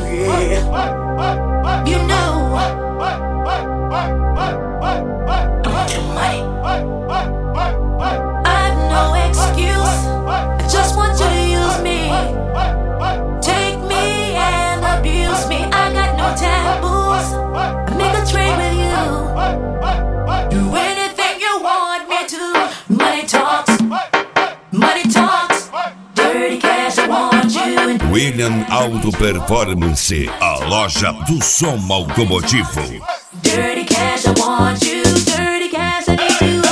You know I want your money. I've no excuse. I just want you to use me. Take me and abuse me. I got no taboos. I make a trade with you. Do anything you want me to. Money talks. Money talks. Dirty cash, I want you. William Auto Performance, a loja do som automotivo. Dirty cash, I want you. Dirty cash, I need you.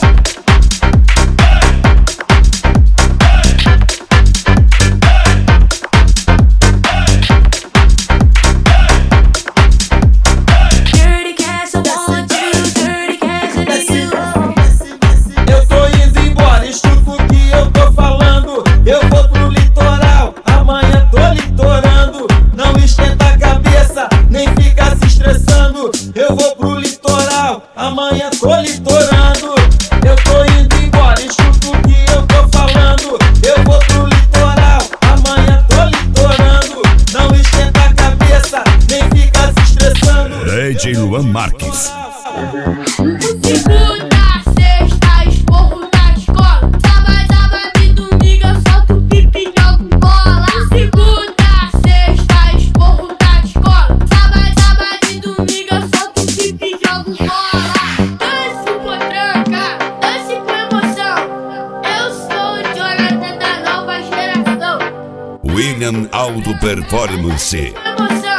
Dirty cash, I want you. Dirty cash, I need you. Eu tô indo embora, escuta o que eu tô falando. Eu vou pro litoral, amanhã tô litorando. Não esquenta a cabeça, nem fica se estressando. Eu vou pro litoral, amanhã tô litorando. Eu tô indo embora, escuta o que eu tô falando. Eu vou pro litoral, amanhã tô litorando. Não esquenta a cabeça, nem fica se estressando. DJ Luan Marques. Segunda, sexta, esporro na escola. Sábado e domingo eu solto pipi e jogo bola. Segunda, sexta, esporro na escola. Sábado e domingo eu solto pipi e jogo bola. Dance com tranca, dance com emoção. Eu sou o Jonathan da nova geração. William Auto Performance. Emoção.